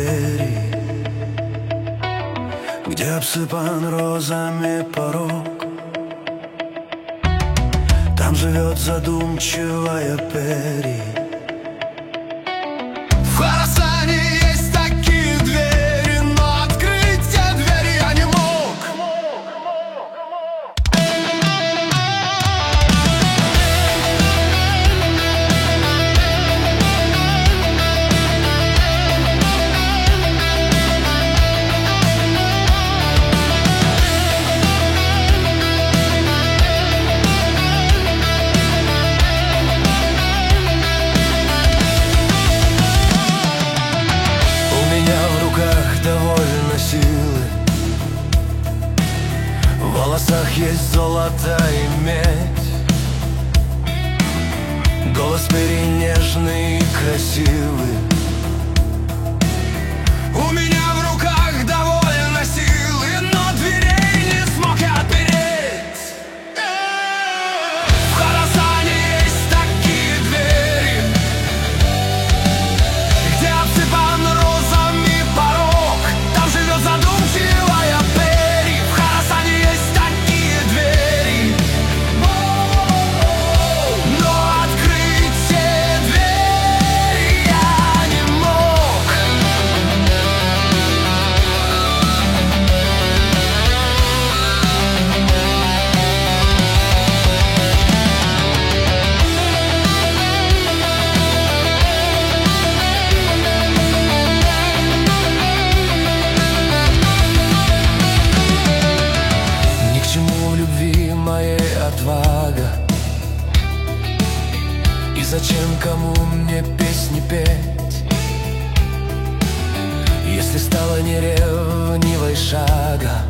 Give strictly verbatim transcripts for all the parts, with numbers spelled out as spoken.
двери, где обсыпан розами порог. Там живет задумчивая Пери. В Хорасане есть такие двери, но открыть те двери я не мог. Довольно силы, в волосах есть золото и медь. Голос Пери нежный и красивый. У меня в руках довольно силы, но дверей не смог я отпереть. В Хорасане есть такие двери, где обсыпан розами порог. Там живет задумчивая Пери. В Хорасане есть такие двери, но открыть все двери я не мог. Ни к чему в любви моей отвага, и зачем кому мне песни петь, если стало неревнивой шага?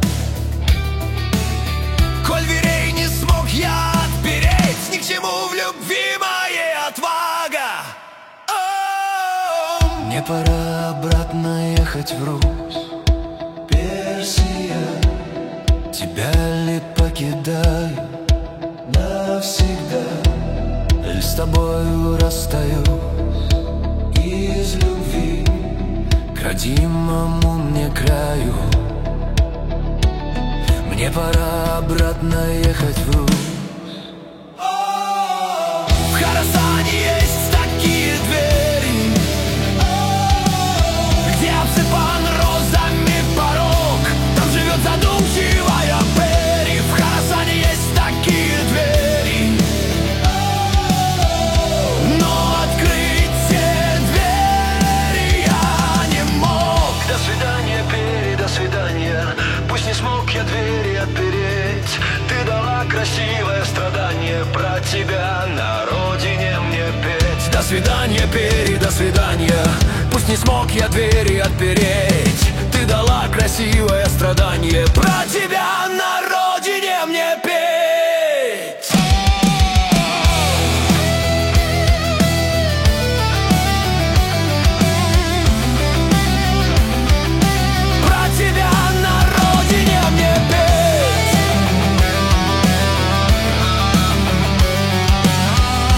Коль дверей не смог я отпереть, ни к чему в любви моей отвага. О, Мне пора обратно ехать в Русь, Персия. Тебя ли покидаю навсегда, ль с тобою расстаюсь из любви к родимому мне краю. Мне пора обратно ехать в Русь. в Хорасане есть такие двери, где обсыпан розами порог. Там живет задумчивая Пери. В Хорасане есть такие двери, но открыть все двери я не мог. До свидания, Пери, до свидания. Пусть не смог я двери отпереть. Ты дала красивое страдание, про тебя на родине мне петь. До свидания, Пери, до свидания. Пусть не смог я двери отпереть. Ты дала красивое страдание, про тебя на родине мне петь. Про тебя на родине мне петь.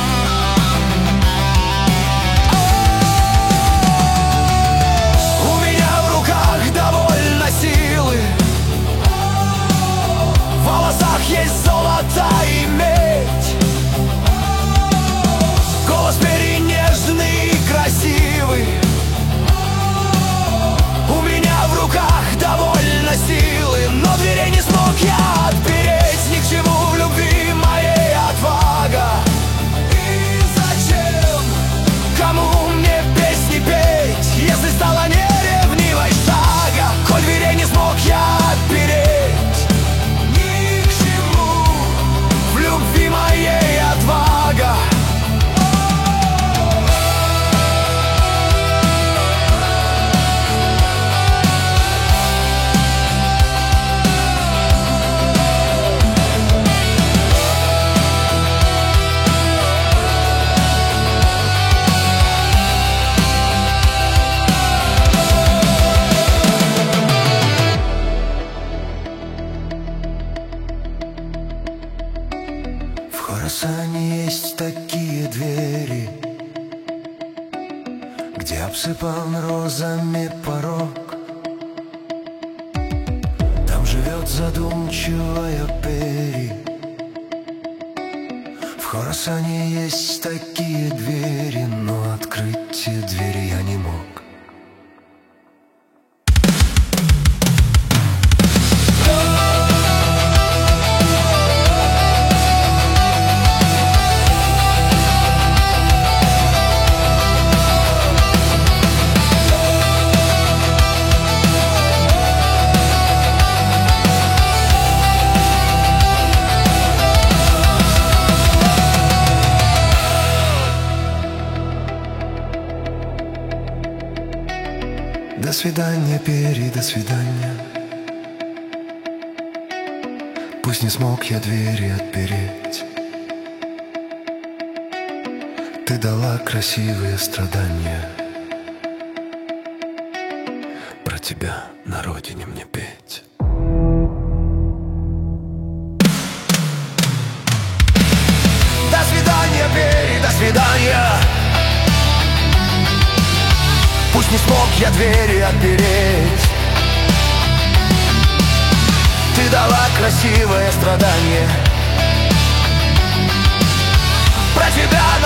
У меня порог. Там живет задумчивая Пери. В Хорасане есть такие двери, но открыть те двери я не мог. До свидания, Пери, до свидания. Пусть не смог я двери отпереть. Ты дала красивые страдания. Про тебя на родине мне петь. До свидания, Пери, до свидания. Пусть не смог я двери отпереть. Ты дала красивое страдание. Про тебя